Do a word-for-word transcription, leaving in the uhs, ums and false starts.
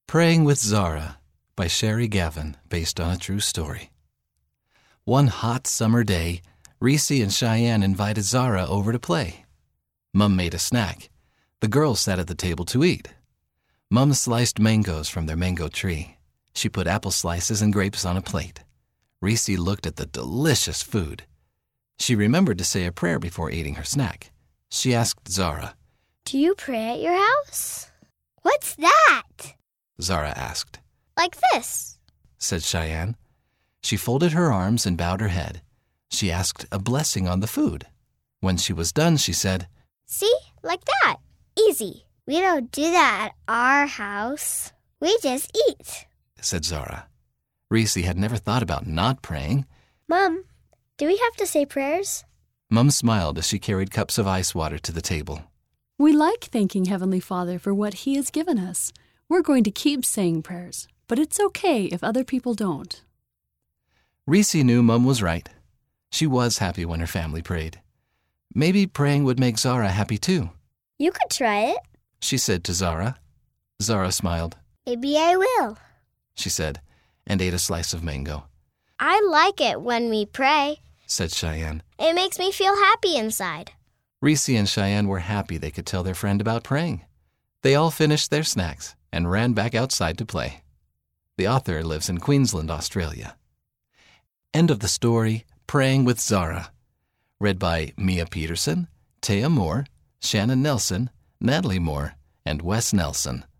Praying with Zara by Sherry Gavin, based on a true story. One hot summer day, Reese and Cheyenne invited Zara over to play. Mum made a snack. The girls sat at the table to eat. Mum sliced mangoes from their mango tree. She put apple slices and grapes on a plate. Reese looked at the delicious food. She remembered to say a prayer before eating her snack. She asked Zara, "Do you pray at your house?" "What's that?" Zara asked. "Like this," said Cheyenne. She folded her arms and bowed her head. She asked a blessing on the food. When she was done, she said, "See, like that. Easy. We don't do that at our house. We just eat," said Zara. Reese had never thought about not praying. "Mom, do we have to say prayers?" Mum smiled as she carried cups of ice water to the table. We like thanking Heavenly Father for what He has given us. We're going to keep saying prayers, but it's okay if other people don't. Reese knew Mum was right. She was happy when her family prayed. Maybe praying would make Zara happy too. "You could try it," she said to Zara. Zara smiled. "Maybe I will," she said, and ate a slice of mango. "I like it when we pray," said Cheyenne. "It makes me feel happy inside." Reese and Cheyenne were happy they could tell their friend about praying. They all finished their snacks and ran back outside to play. The author lives in Queensland, Australia. End of the story, Praying with Zara. Read by Mia Peterson, Taya Moore, Shannon Nelson, Natalie Moore, and Wes Nelson.